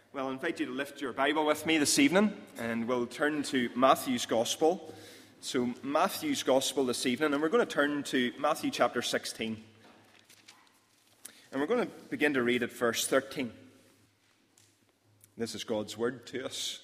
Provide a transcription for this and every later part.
Well, I invite you to lift your Bible with me this evening, and we'll turn to Matthew's Gospel. So, Matthew's Gospel this evening, and we're going to turn to Matthew chapter 16. And we're going to begin to read at verse 13. This is God's word to us.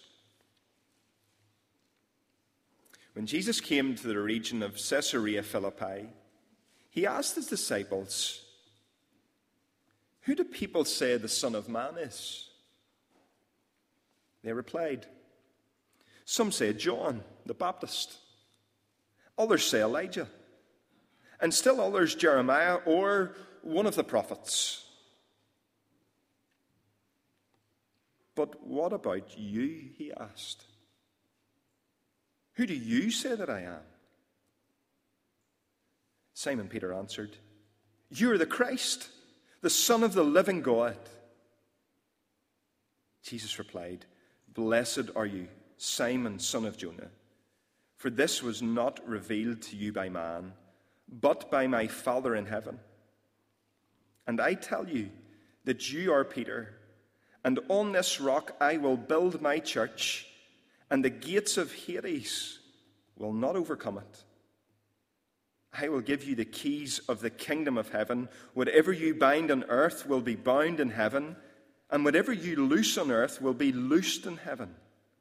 When Jesus came to the region of Caesarea Philippi, he asked his disciples, "Who do people say the Son of Man is?" They replied, "Some say John the Baptist. Others say Elijah. And still others Jeremiah or one of the prophets." "But what about you?" he asked. "Who do you say that I am?" Simon Peter answered, "You are the Christ, the Son of the living God." Jesus replied, "Blessed are you, Simon, son of Jonah, for this was not revealed to you by man, but by my Father in heaven. And I tell you that you are Peter, and on this rock I will build my church, and the gates of Hades will not overcome it. I will give you the keys of the kingdom of heaven. Whatever you bind on earth will be bound in heaven, and whatever you loose on earth will be loosed in heaven."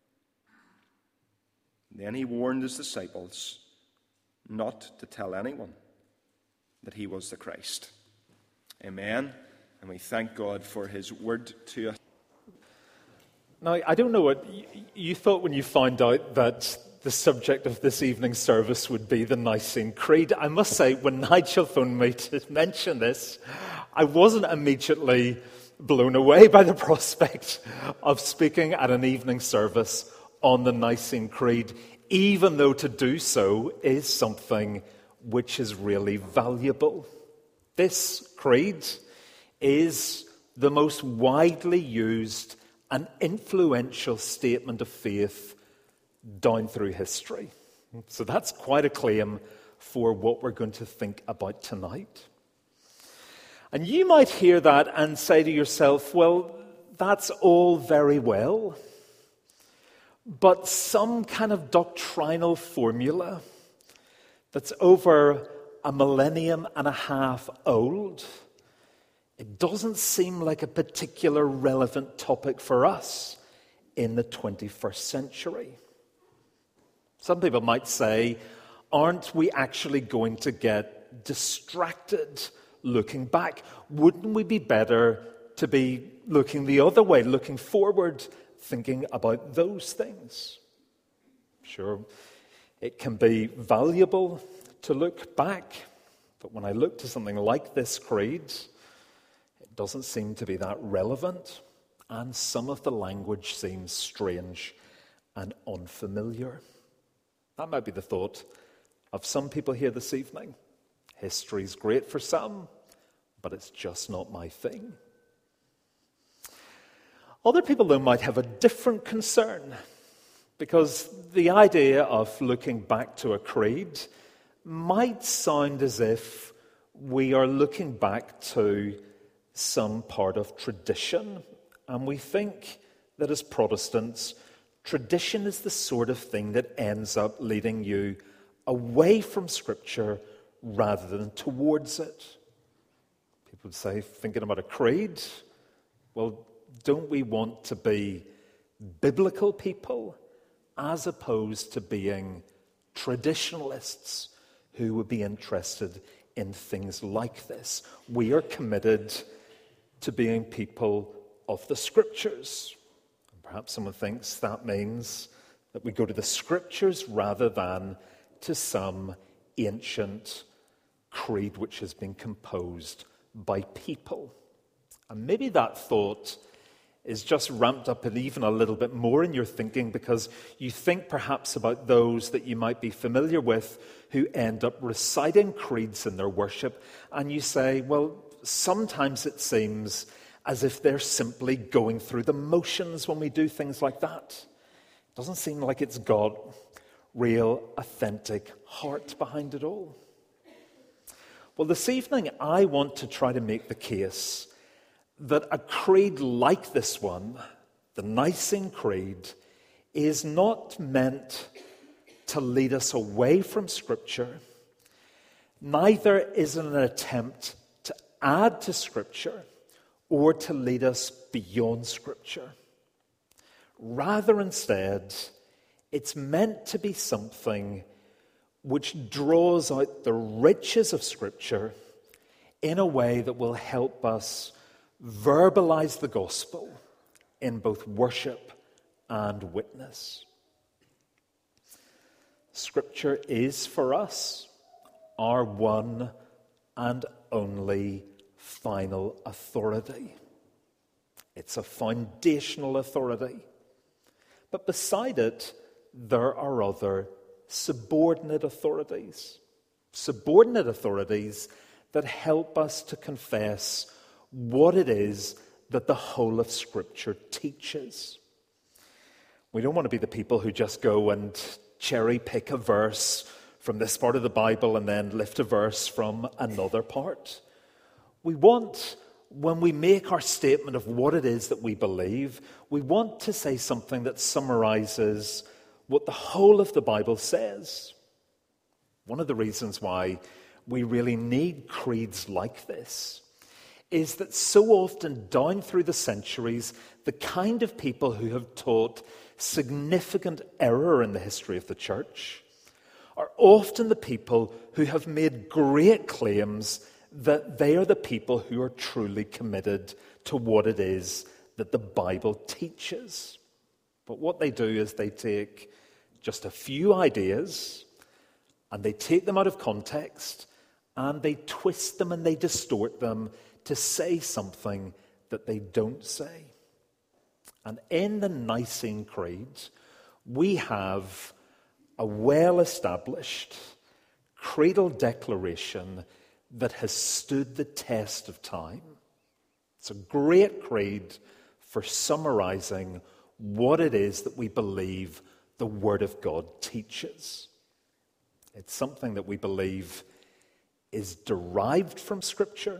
Then he warned his disciples not to tell anyone that he was the Christ. Amen. And we thank God for his word to us. Now, I don't know what you thought when you found out that the subject of this evening's service would be the Nicene Creed. I must say, when Nigel phoned me to mention this, I wasn't immediately blown away by the prospect of speaking at an evening service on the Nicene Creed, even though to do so is something which is really valuable. This creed is the most widely used and influential statement of faith down through history. So that's quite a claim for what we're going to think about tonight. And you might hear that and say to yourself, well, that's all very well, but some kind of doctrinal formula that's over a millennium and a half old, it doesn't seem like a particular relevant topic for us in the 21st century. Some people might say, aren't we actually going to get distracted looking back? Wouldn't we be better to be looking the other way, looking forward, thinking about those things? Sure, it can be valuable to look back, but when I look to something like this creed, it doesn't seem to be that relevant, and some of the language seems strange and unfamiliar. That might be the thought of some people here this evening. History's great for some, but it's just not my thing. Other people, though, might have a different concern, because the idea of looking back to a creed might sound as if we are looking back to some part of tradition, and we think that as Protestants, tradition is the sort of thing that ends up leading you away from Scripture rather than towards it. People would say, thinking about a creed, well, don't we want to be biblical people as opposed to being traditionalists who would be interested in things like this? We are committed to being people of the Scriptures. Perhaps someone thinks that means that we go to the Scriptures rather than to some ancient creed which has been composed by people. And maybe that thought is just ramped up and even a little bit more in your thinking because you think perhaps about those that you might be familiar with who end up reciting creeds in their worship, and you say, well, sometimes it seems as if they're simply going through the motions when we do things like that. It doesn't seem like it's got real, authentic heart behind it all. Well, this evening I want to try to make the case that a creed like this one the Nicene Creed, is not meant to lead us away from Scripture. Neither is it an attempt to add to Scripture or to lead us beyond Scripture. Rather, instead, it's meant to be something which draws out the riches of Scripture in a way that will help us verbalize the gospel in both worship and witness. Scripture is for us our one and only final authority. It's a foundational authority. But beside it, there are other subordinate authorities. Subordinate authorities that help us to confess what it is that the whole of Scripture teaches. We don't want to be the people who just go and cherry pick a verse from this part of the Bible and then lift a verse from another part. We want, when we make our statement of what it is that we believe, we want to say something that summarizes what the whole of the Bible says. One of the reasons why we really need creeds like this is that so often down through the centuries, the kind of people who have taught significant error in the history of the church are often the people who have made great claims that they are the people who are truly committed to what it is that the Bible teaches. But what they do is they take just a few ideas and they take them out of context and they twist them and they distort them to say something that they don't say. And in the Nicene Creed, we have a well-established creedal declaration that has stood the test of time. It's a great creed for summarizing what it is that we believe the Word of God teaches. It's something that we believe is derived from Scripture,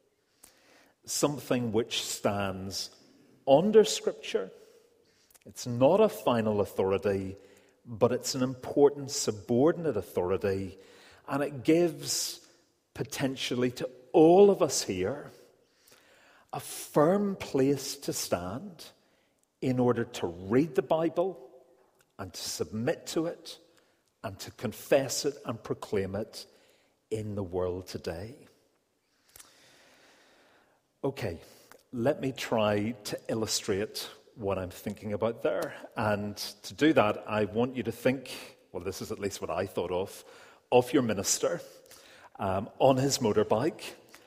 something which stands under Scripture. It's not a final authority, but it's an important subordinate authority, and it gives potentially to all of us here a firm place to stand in order to read the Bible and to submit to it and to confess it and proclaim it in the world today. Okay, let me try to illustrate what I'm thinking about there. And to do that, I want you to think, well, this is at least what I thought of your minister on his motorbike,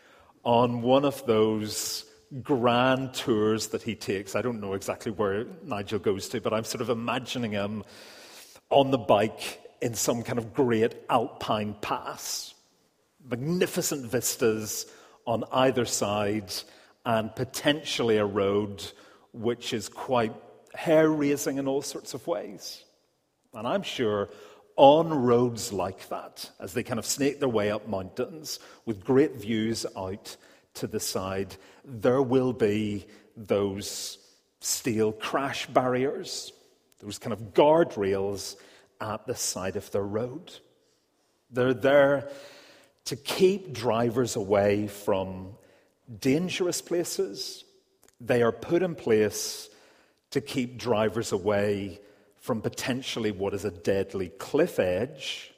on one of those grand tours that he takes. I don't know exactly where Nigel goes to, but I'm sort of imagining him on the bike in some kind of great alpine pass. Magnificent vistas on either side, and potentially a road which is quite hair-raising in all sorts of ways. And I'm sure on roads like that, as they kind of snake their way up mountains with great views out to the side, there will be those steel crash barriers, those kind of guardrails at the side of the road. They're there to keep drivers away from dangerous places. They are put in place to keep drivers away from potentially what is a deadly cliff edge.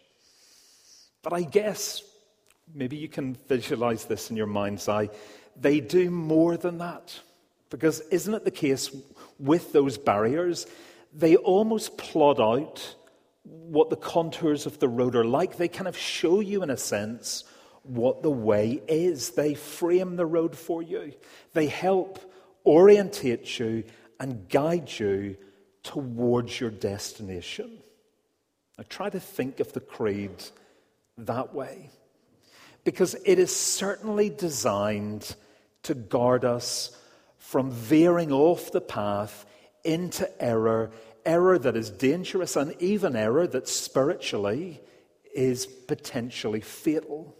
But I guess, maybe you can visualize this in your mind's eye, they do more than that. Because isn't it the case with those barriers, they almost plot out what the contours of the road are like. They kind of show you, in a sense, what the way is. They frame the road for you. They help orientate you and guide you towards your destination. Now try to think of the creed that way, because it is certainly designed to guard us from veering off the path into error that is dangerous, and even error that spiritually is potentially fatal.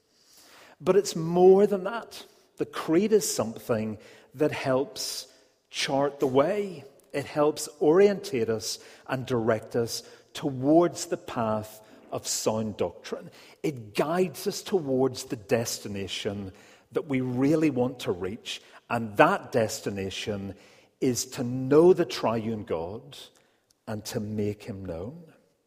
But it's more than that. The creed is something that helps chart the way. It helps orientate us and direct us towards the path of sound doctrine. It guides us towards the destination that we really want to reach, and that destination is to know the triune God and to make him known.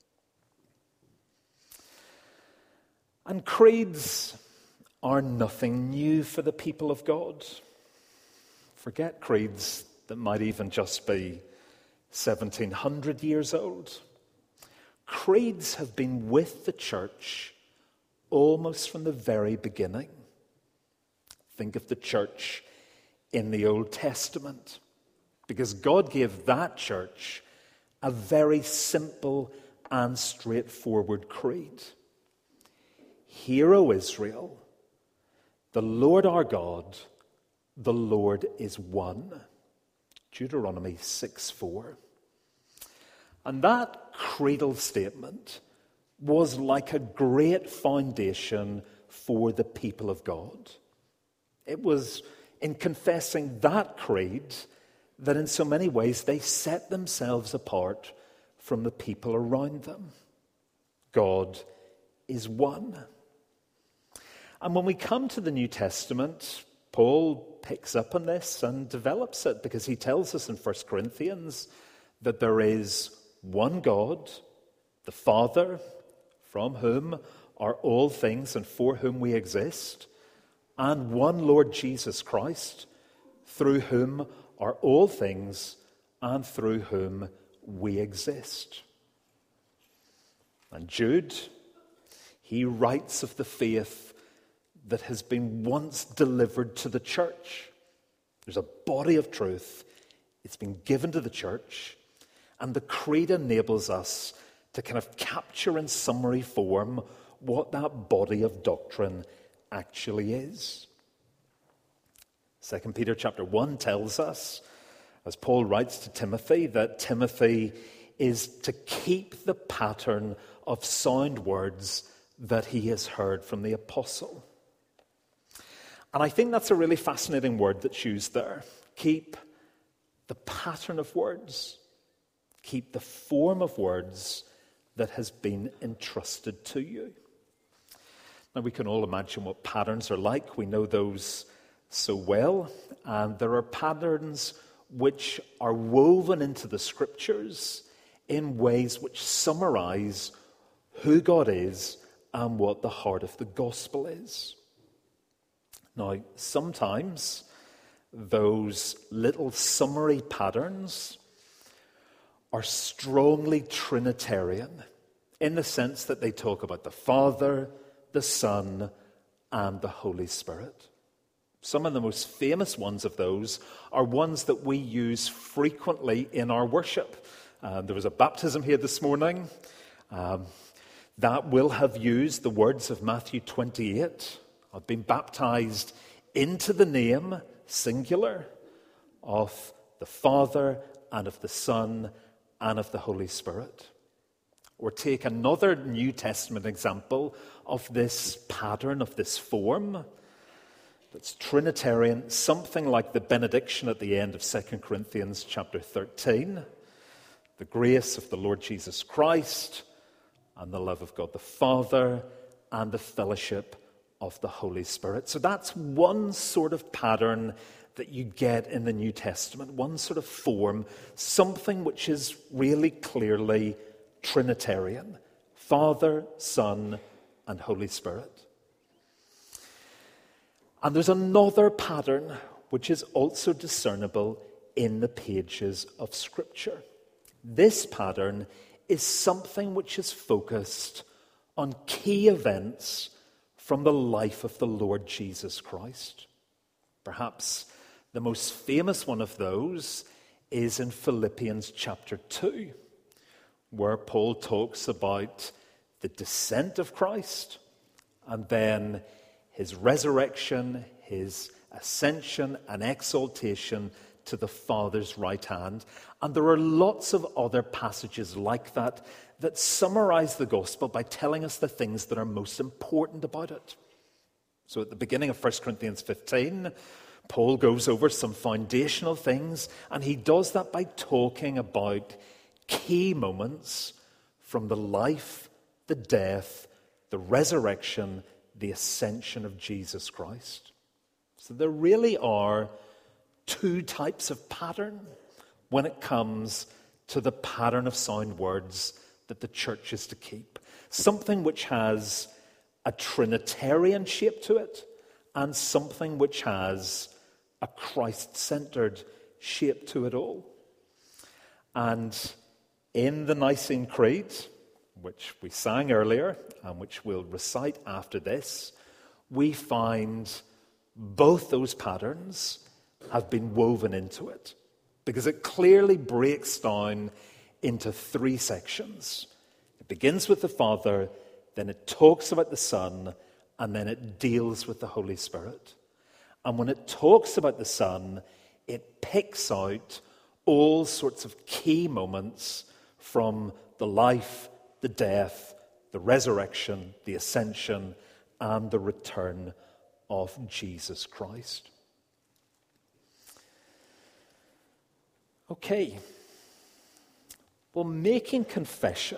And creeds are nothing new for the people of God. Forget creeds that might even just be 1700 years old. Creeds have been with the church almost from the very beginning. Think of the church in the Old Testament, because God gave that church a very simple and straightforward creed. Hear, O Israel, the Lord our God, the Lord is one. Deuteronomy 6:4. And that creedal statement was like a great foundation for the people of God. It was in confessing that creed that in so many ways they set themselves apart from the people around them. God is one. And when we come to the New Testament, Paul picks up on this and develops it, because he tells us in 1 Corinthians that there is one God, the Father, from whom are all things and for whom we exist, and one Lord Jesus Christ, through whom are all things and through whom we exist. And Jude, he writes of the faith that has been once delivered to the church. There's a body of truth. It's been given to the church, and the creed enables us to kind of capture in summary form what that body of doctrine actually is. 2 Peter chapter 1 tells us, as Paul writes to Timothy, that Timothy is to keep the pattern of sound words that he has heard from the apostle. And I think that's a really fascinating word that's used there. Keep the pattern of words. Keep the form of words that has been entrusted to you. Now, we can all imagine what patterns are like. We know those so well. And there are patterns which are woven into the scriptures in ways which summarize who God is and what the heart of the gospel is. Now, sometimes those little summary patterns are strongly Trinitarian in the sense that they talk about the Father, the Son, and the Holy Spirit. Some of the most famous ones of those are ones that we use frequently in our worship. There was a baptism here this morning that will have used the words of Matthew 28. I've been baptized into the name, singular, of the Father and of the Son and of the Holy Spirit. Or take another New Testament example of this pattern, of this form that's Trinitarian, something like the benediction at the end of 2 Corinthians chapter 13. The grace of the Lord Jesus Christ and the love of God the Father and the fellowship of the Holy Spirit. So that's one sort of pattern that you get in the New Testament, one sort of form, something which is really clearly Trinitarian: Father, Son, and Holy Spirit. And there's another pattern which is also discernible in the pages of Scripture. This pattern is something which is focused on key events from the life of the Lord Jesus Christ. Perhaps the most famous one of those is in Philippians chapter 2, where Paul talks about the descent of Christ and then his resurrection, his ascension and exaltation to the Father's right hand. And there are lots of other passages like that that summarize the gospel by telling us the things that are most important about it. So at the beginning of 1 Corinthians 15, Paul goes over some foundational things, and he does that by talking about key moments from the life, the death, the resurrection, the ascension of Jesus Christ. So there really are two types of pattern when it comes to the pattern of sound words that the church is to keep. Something which has a Trinitarian shape to it, and something which has a Christ-centered shape to it all. And in the Nicene Creed, which we sang earlier and which we'll recite after this, we find both those patterns have been woven into it, because it clearly breaks down into three sections. It begins with the Father, then it talks about the Son, and then it deals with the Holy Spirit. And when it talks about the Son, it picks out all sorts of key moments from the life, the death, the resurrection, the ascension, and the return of Jesus Christ. Okay. Well, making confession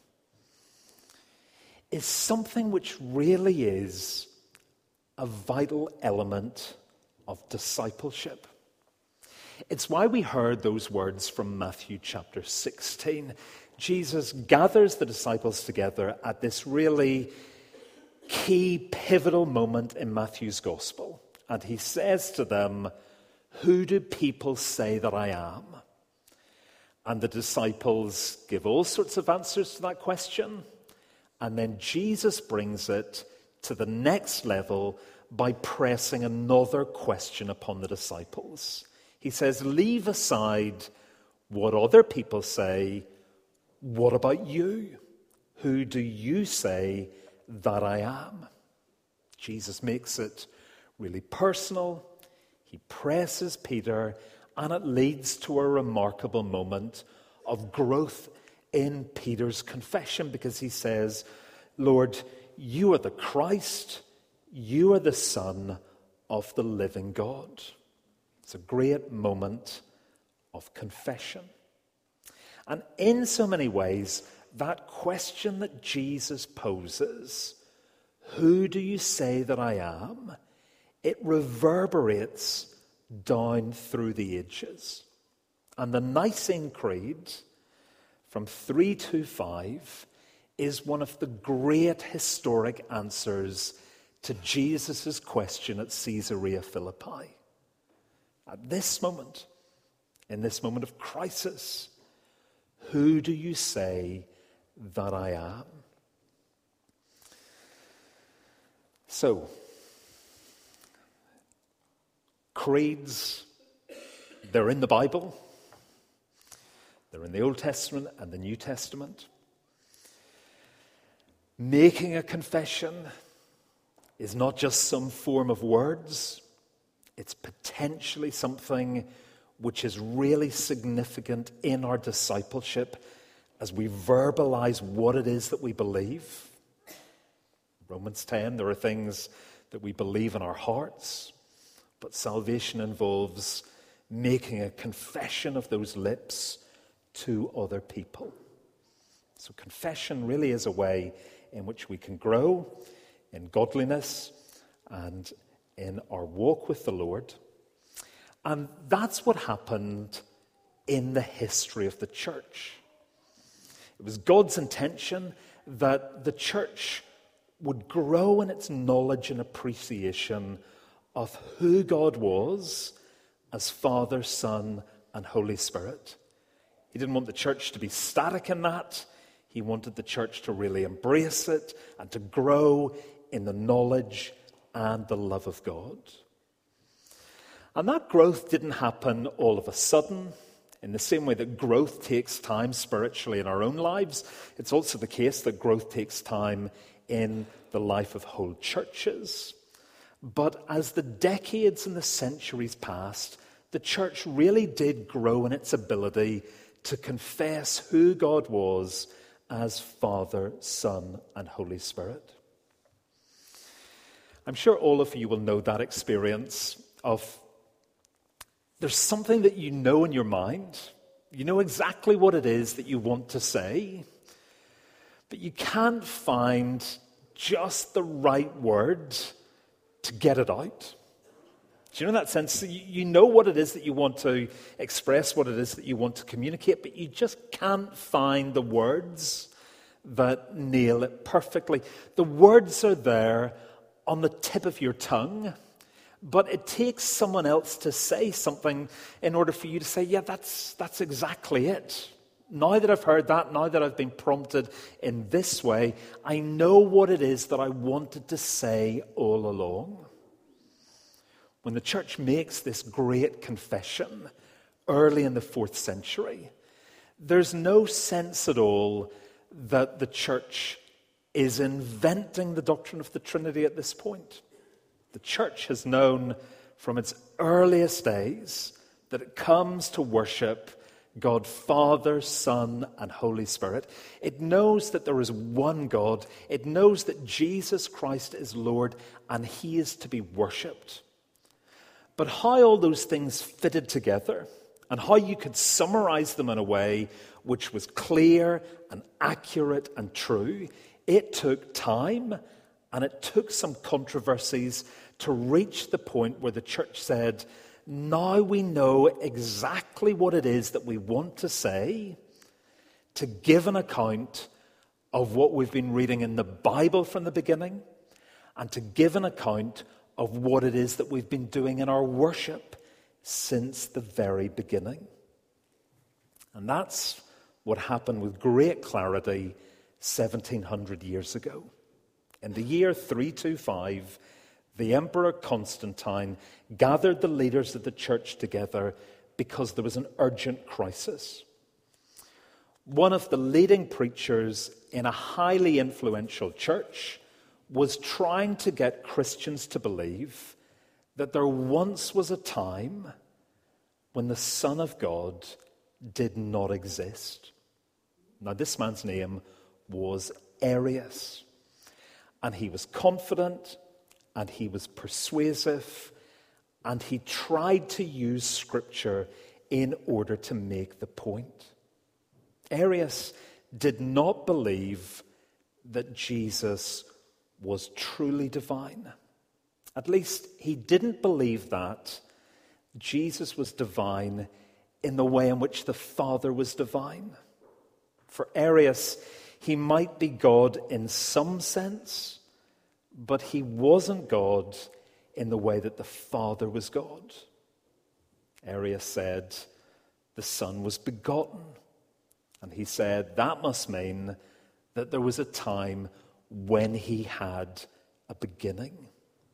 is something which really is a vital element of discipleship. It's why we heard those words from Matthew chapter 16. Jesus gathers the disciples together at this really key, pivotal moment in Matthew's gospel. And he says to them, "Who do people say that I am?" And the disciples give all sorts of answers to that question. And then Jesus brings it to the next level by pressing another question upon the disciples. He says, "Leave aside what other people say. What about you? Who do you say that I am?" Jesus makes it really personal. He presses Peter, and it leads to a remarkable moment of growth in Peter's confession, because he says, "Lord, you are the Christ, you are the Son of the living God." It's a great moment of confession. And in so many ways, that question that Jesus poses, "Who do you say that I am?" it reverberates down through the ages. And the Nicene Creed from 325 is one of the great historic answers to Jesus' question at Caesarea Philippi. At this moment, in this moment of crisis, who do you say that I am? So, creeds, they're in the Bible. They're in the Old Testament and the New Testament. Making a confession is not just some form of words. It's potentially something which is really significant in our discipleship as we verbalize what it is that we believe. Romans 10, there are things that we believe in our hearts, but salvation involves making a confession of those lips to other people. So confession really is a way in which we can grow in godliness and in our walk with the Lord. And that's what happened in the history of the church. It was God's intention that the church would grow in its knowledge and appreciation of who God was as Father, Son, and Holy Spirit. He didn't want the church to be static in that. He wanted the church to really embrace it and to grow in the knowledge and the love of God. And that growth didn't happen all of a sudden. In the same way that growth takes time spiritually in our own lives, it's also the case that growth takes time in the life of whole churches. But as the decades and the centuries passed, the church really did grow in its ability to confess who God was as Father, Son, and Holy Spirit. I'm sure all of you will know that experience of there's something that you know in your mind. You know exactly what it is that you want to say, but you can't find just the right word to get it out. Do you know that sense? You know what it is that you want to express, what it is that you want to communicate, but you just can't find the words that nail it perfectly. The words are there on the tip of your tongue, but it takes someone else to say something in order for you to say, yeah, that's exactly it. Now that I've heard that, now that I've been prompted in this way, I know what it is that I wanted to say all along. When the church makes this great confession early in the 4th century, there's no sense at all that the church is inventing the doctrine of the Trinity at this point. The church has known from its earliest days that it comes to worship God Father, Son, and Holy Spirit. It knows that there is one God. It knows that Jesus Christ is Lord and he is to be worshipped. But how all those things fitted together and how you could summarize them in a way which was clear and accurate and true, it took time and it took some controversies to reach the point where the church said, now we know exactly what it is that we want to say, to give an account of what we've been reading in the Bible from the beginning, and to give an account of what it is that we've been doing in our worship since the very beginning. And that's what happened with great clarity 1700 years ago. In the year 325, the Emperor Constantine gathered the leaders of the church together because there was an urgent crisis. One of the leading preachers in a highly influential church was trying to get Christians to believe that there once was a time when the Son of God did not exist. Now, this man's name was Arius, and he was confident, and he was persuasive, and he tried to use Scripture in order to make the point. Arius did not believe that Jesus was truly divine. At least he didn't believe that Jesus was divine in the way in which the Father was divine. For Arius, he might be God in some sense, but he wasn't God in the way that the Father was God. Arius said the Son was begotten. And he said that must mean that there was a time when he had a beginning.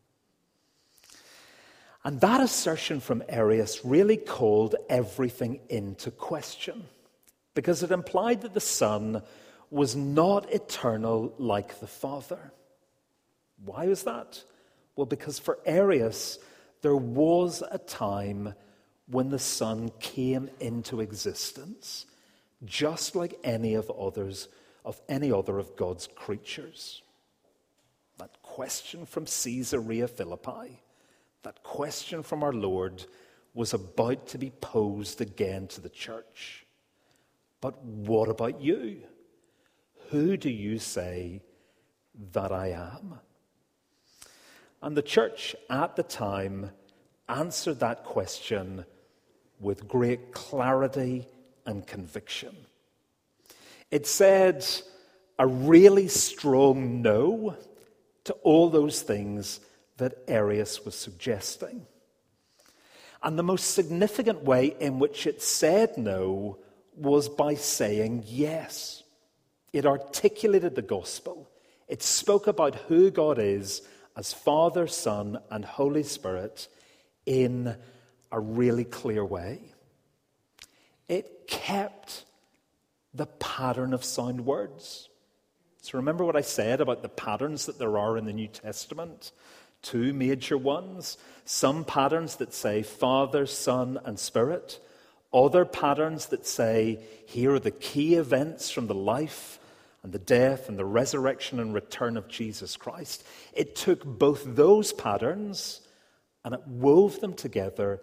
And that assertion from Arius really called everything into question, because it implied that the Son was not eternal like the Father. Why was that? Well, because for Arius, there was a time when the Son came into existence, just like any other of God's creatures. That question from Caesarea Philippi, that question from our Lord, was about to be posed again to the church. But what about you? Who do you say that I am? And the church at the time answered that question with great clarity and conviction. It said a really strong no to all those things that Arius was suggesting. And the most significant way in which it said no was by saying yes. It articulated the gospel. It spoke about who God is as Father, Son, and Holy Spirit in a really clear way. It kept the pattern of sound words. So remember what I said about the patterns that there are in the New Testament? 2 major ones. Some patterns that say Father, Son, and Spirit. Other patterns that say, here are the key events from the life and the death and the resurrection and return of Jesus Christ. It took both those patterns and it wove them together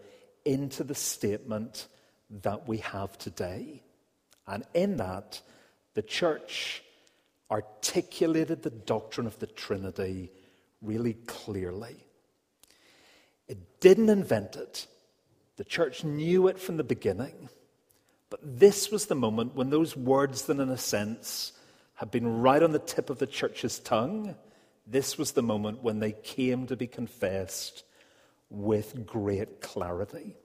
into the statement that we have today. And in that, the church articulated the doctrine of the Trinity really clearly. It didn't invent it. The church knew it from the beginning. But this was the moment when those words that, in a sense, had been right on the tip of the church's tongue, this was the moment when they came to be confessed with great clarity.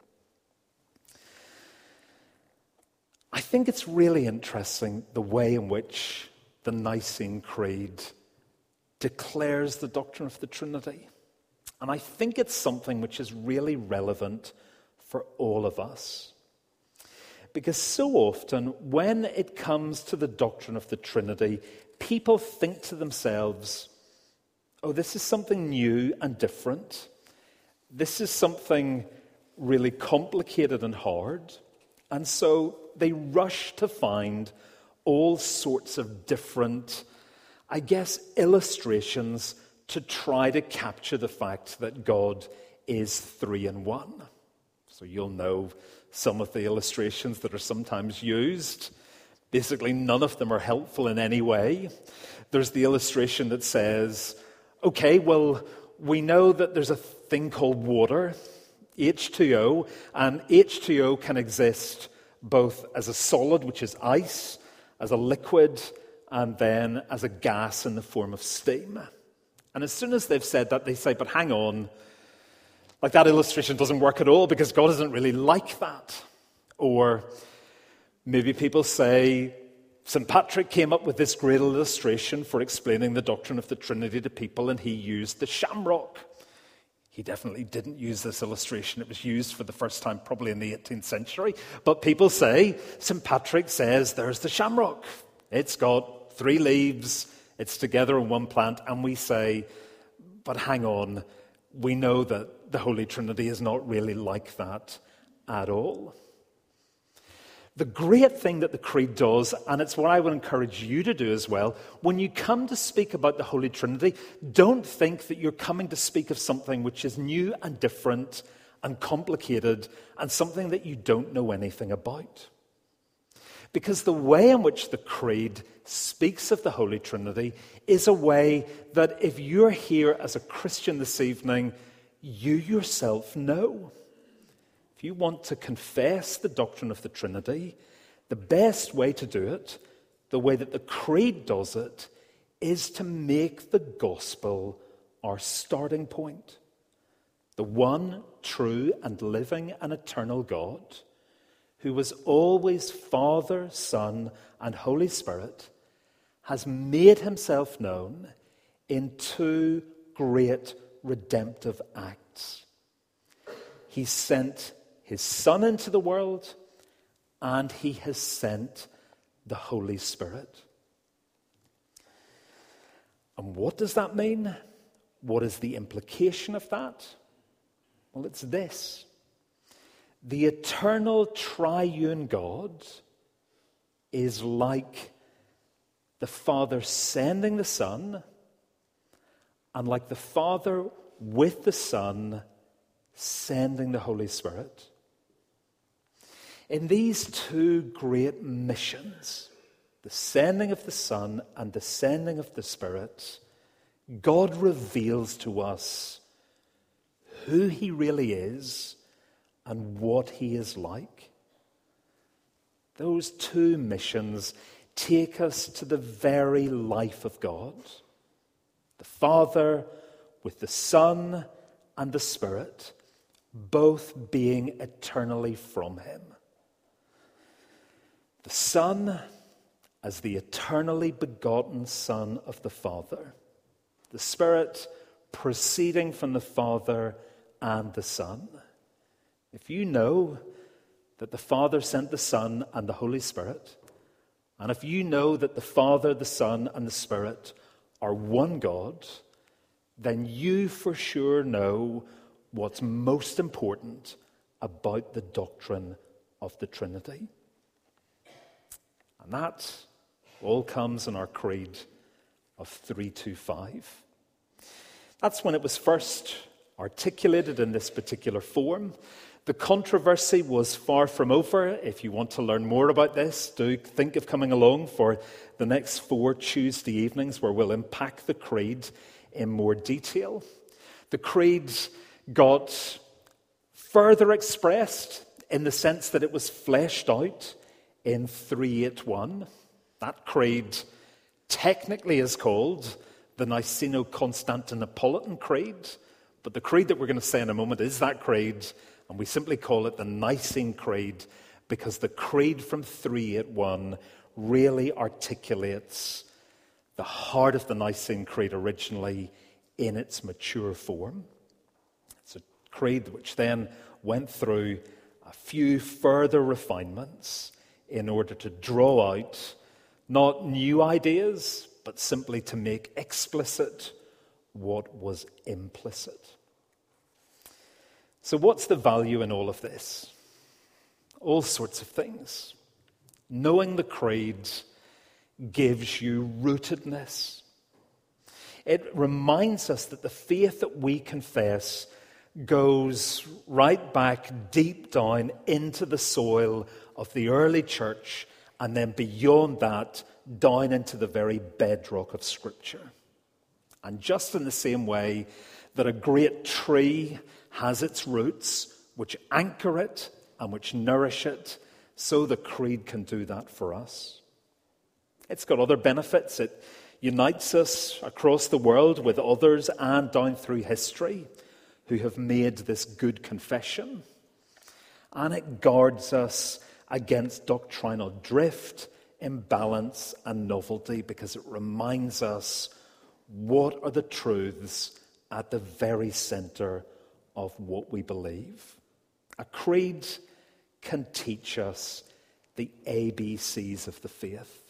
I think it's really interesting the way in which the Nicene Creed declares the doctrine of the Trinity. And I think it's something which is really relevant for all of us. Because so often, when it comes to the doctrine of the Trinity, people think to themselves, oh, this is something new and different. This is something really complicated and hard. And so they rush to find all sorts of different, illustrations to try to capture the fact that God is three in one. So you'll know some of the illustrations that are sometimes used. Basically, none of them are helpful in any way. There's the illustration that says, okay, well, we know that there's a thing called water, H2O, and H2O can exist both as a solid, which is ice, as a liquid, and then as a gas in the form of steam. And as soon as they've said that, they say, but hang on, like that illustration doesn't work at all because God isn't really like that. Or maybe people say, St. Patrick came up with this great illustration for explaining the doctrine of the Trinity to people, and he used the shamrock. He definitely didn't use this illustration. It was used for the first time probably in the 18th century. But people say, St. Patrick says, there's the shamrock. It's got 3 leaves. It's together in one plant. And we say, but hang on, we know that the Holy Trinity is not really like that at all. The great thing that the Creed does, and it's what I would encourage you to do as well, when you come to speak about the Holy Trinity, don't think that you're coming to speak of something which is new and different and complicated and something that you don't know anything about. Because the way in which the Creed speaks of the Holy Trinity is a way that if you're here as a Christian this evening, you yourself know. If you want to confess the doctrine of the Trinity, the best way to do it, the way that the Creed does it, is to make the gospel our starting point. The one true and living and eternal God, who was always Father, Son, and Holy Spirit, has made himself known in 2 great redemptive acts. He sent his Son into the world, and he has sent the Holy Spirit. And what does that mean? What is the implication of that? Well, it's this. The eternal triune God is like the Father sending the Son, and like the Father with the Son sending the Holy Spirit. In these 2 great missions, the sending of the Son and the sending of the Spirit, God reveals to us who he really is and what he is like. Those 2 missions take us to the very life of God. The Father with the Son and the Spirit, both being eternally from him. The Son as the eternally begotten Son of the Father. The Spirit proceeding from the Father and the Son. If you know that the Father sent the Son and the Holy Spirit, and if you know that the Father, the Son, and the Spirit are one God, then you for sure know what's most important about the doctrine of the Trinity. And that all comes in our creed of 325. That's when it was first articulated in this particular form. The controversy was far from over. If you want to learn more about this, do think of coming along for the next 4 Tuesday evenings where we'll unpack the creed in more detail. The creed got further expressed in the sense that it was fleshed out in 381. That creed technically is called the Niceno-Constantinopolitan Creed, but the creed that we're going to say in a moment is that creed, and we simply call it the Nicene Creed because the creed from 381 really articulates the heart of the Nicene Creed originally in its mature form. It's a creed which then went through a few further refinements in order to draw out not new ideas, but simply to make explicit what was implicit. So what's the value in all of this? All sorts of things. Knowing the creed gives you rootedness. It reminds us that the faith that we confess goes right back deep down into the soil of the early church and then beyond that down into the very bedrock of Scripture. And just in the same way that a great tree has its roots which anchor it and which nourish it, so the creed can do that for us. It's got other benefits. It unites us across the world with others and down through history who have made this good confession. And it guards us against doctrinal drift, imbalance, and novelty because it reminds us what are the truths at the very center of what we believe. A creed can teach us the ABCs of the faith.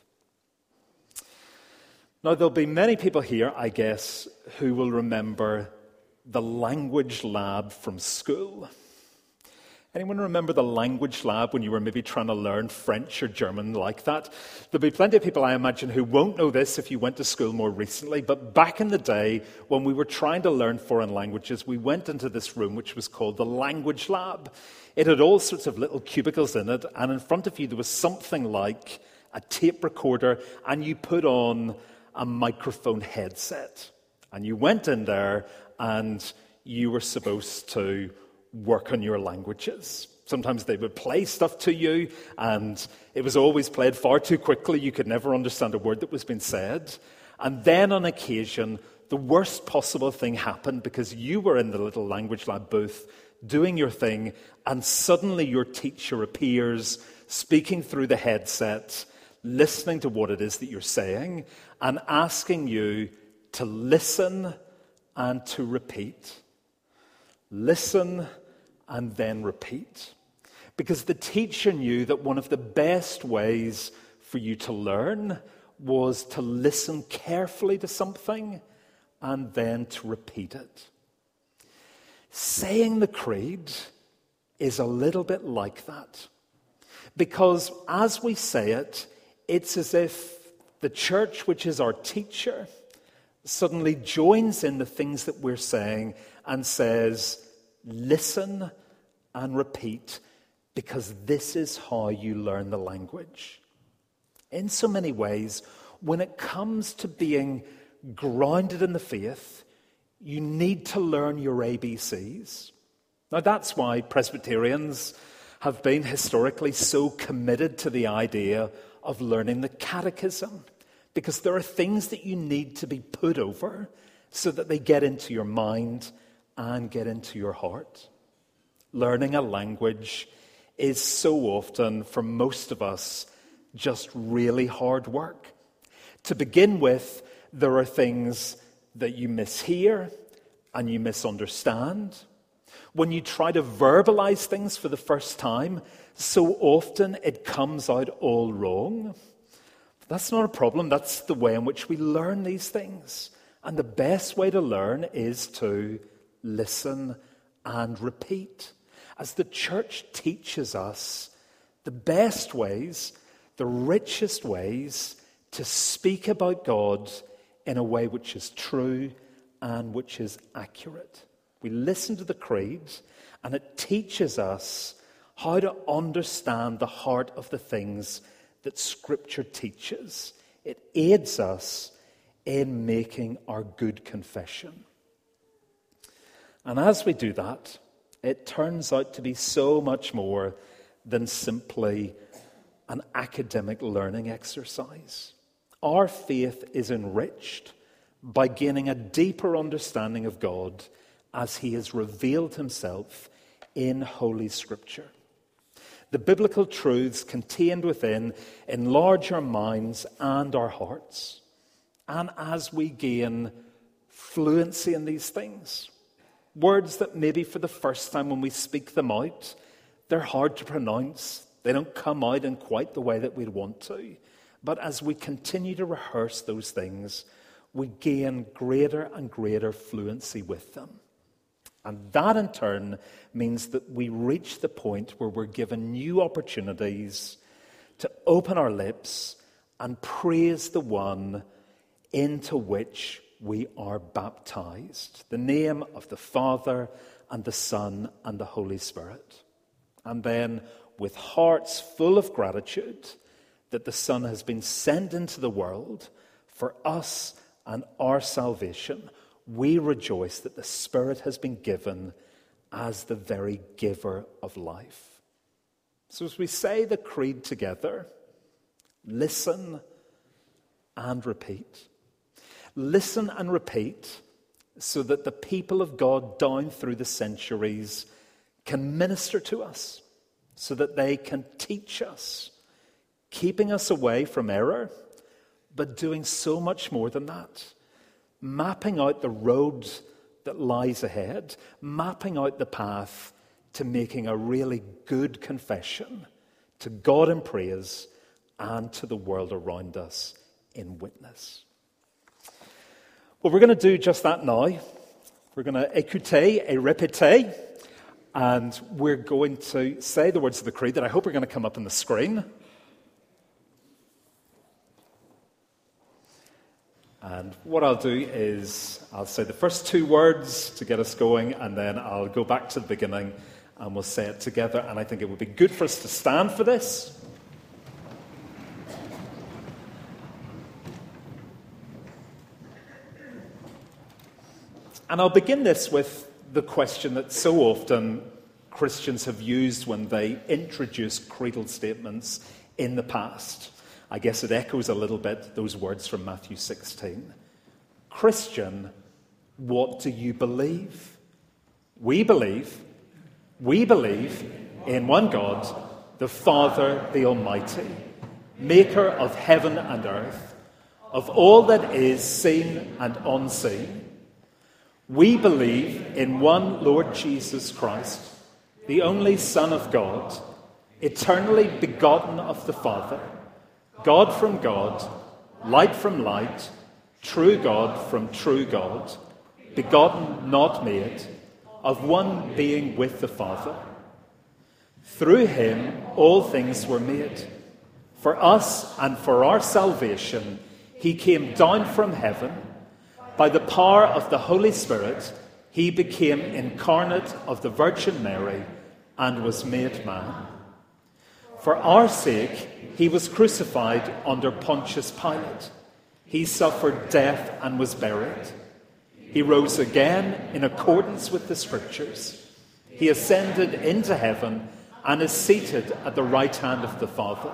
Now, there'll be many people here, I guess, who will remember the language lab from school. Anyone remember the language lab when you were maybe trying to learn French or German like that? There'll be plenty of people, I imagine, who won't know this if you went to school more recently, but back in the day when we were trying to learn foreign languages, we went into this room which was called the language lab. It had all sorts of little cubicles in it, and in front of you there was something like a tape recorder, and you put on a microphone headset. And you went in there, and you were supposed to work on your languages. Sometimes they would play stuff to you, and it was always played far too quickly. You could never understand a word that was being said. And then on occasion, the worst possible thing happened because you were in the little language lab booth doing your thing, and suddenly your teacher appears, speaking through the headset, listening to what it is that you're saying, and asking you to listen and to repeat. Listen and then repeat. Because the teacher knew that one of the best ways for you to learn was to listen carefully to something and then to repeat it. Saying the creed is a little bit like that. Because as we say it, it's as if the church, which is our teacher, suddenly joins in the things that we're saying and says, listen and repeat, because this is how you learn the language. In so many ways, when it comes to being grounded in the faith, you need to learn your ABCs. Now, that's why Presbyterians have been historically so committed to the idea of learning the catechism, because there are things that you need to be put over so that they get into your mind and get into your heart. Learning a language is so often, for most of us, just really hard work. To begin with, there are things that you mishear and you misunderstand. When you try to verbalize things for the first time, so often it comes out all wrong. That's not a problem. That's the way in which we learn these things. And the best way to learn is to listen and repeat. As the church teaches us, the best ways, the richest ways to speak about God in a way which is true and which is accurate. We listen to the creed, And it teaches us how to understand the heart of the things that Scripture teaches. It aids us in making our good confession. And as we do that, it turns out to be so much more than simply an academic learning exercise. Our faith is enriched by gaining a deeper understanding of God as he has revealed himself in Holy Scripture. The biblical truths contained within enlarge our minds and our hearts. And as we gain fluency in these things, words that maybe for the first time when we speak them out, they're hard to pronounce. They don't come out in quite the way that we'd want to. But as we continue to rehearse those things, we gain greater and greater fluency with them. And that in turn means that we reach the point where we're given new opportunities to open our lips and praise the one into which we are baptized. The name of the Father and the Son and the Holy Spirit. And then with hearts full of gratitude that the Son has been sent into the world for us and our salvation, we rejoice that the Spirit has been given as the very giver of life. So as we say the creed together, listen and repeat. Listen and repeat so that the people of God down through the centuries can minister to us, so that they can teach us, keeping us away from error, but doing so much more than that. Mapping out the road that lies ahead, mapping out the path to making a really good confession to God in praise and to the world around us in witness. Well, we're going to do just that now. We're going to écouter et répéter, and we're going to say the words of the creed that I hope are going to come up on the screen. And what I'll do is I'll say the first two words to get us going, and then I'll go back to the beginning and we'll say it together. And I think it would be good for us to stand for this. And I'll begin this with the question that so often Christians have used when they introduce creedal statements in the past. I guess it echoes a little bit those words from Matthew 16. Christian, what do you believe? We believe in one God, the Father, the Almighty, maker of heaven and earth, of all that is seen and unseen. We believe in one Lord Jesus Christ, the only Son of God, eternally begotten of the Father, God from God, light from light, true God from true God, begotten, not made, of one being with the Father. Through him all things were made. For us and for our salvation, he came down from heaven. By the power of the Holy Spirit, he became incarnate of the Virgin Mary and was made man. For our sake, he was crucified under Pontius Pilate. He suffered death and was buried. He rose again in accordance with the Scriptures. He ascended into heaven and is seated at the right hand of the Father.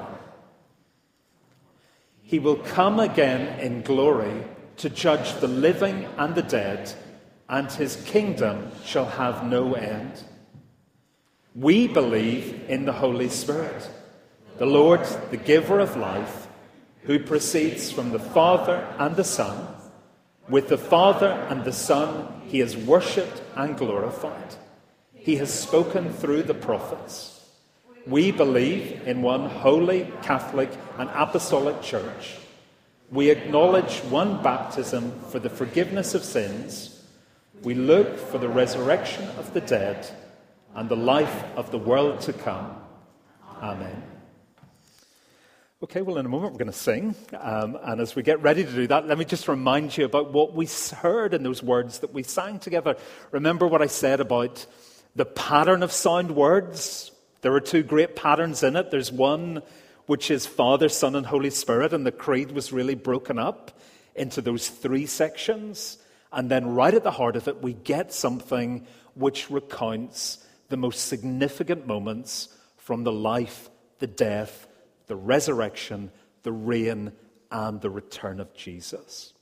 He will come again in glory to judge the living and the dead, and his kingdom shall have no end. We believe in the Holy Spirit, the Lord, the giver of life, who proceeds from the Father and the Son. With the Father and the Son, he is worshipped and glorified. He has spoken through the prophets. We believe in one holy, Catholic, and Apostolic Church. We acknowledge one baptism for the forgiveness of sins. We look for the resurrection of the dead and the life of the world to come. Amen. Okay, well, in a moment we're going to sing. And as we get ready to do that, let me just remind you about what we heard in those words that we sang together. Remember what I said about the pattern of sound words. There are two great patterns in it. There's one which is Father, Son, and Holy Spirit, and the creed was really broken up into those three sections. And then right at the heart of it, we get something which recounts the most significant moments from the life, the death, the resurrection, the reign, and the return of Jesus.